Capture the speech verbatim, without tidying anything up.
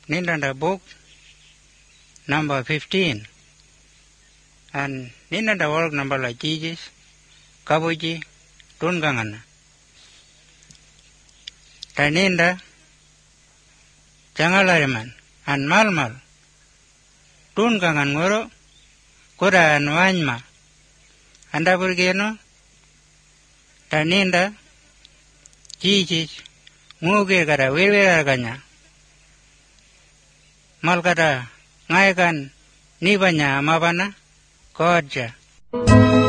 Nindanda book number fifteen. And Nindanda work number like Jesus, Kabuji, Tungangana. Taninda, Jangalariman, and Malmal, Tungangan Muro, Kura and Wanyma, and Aburgeno, Taninda, Jesus, Muge Gara, Wilveragana, Malkata, Ngayakan, Nibanya, Mabana, Kodja.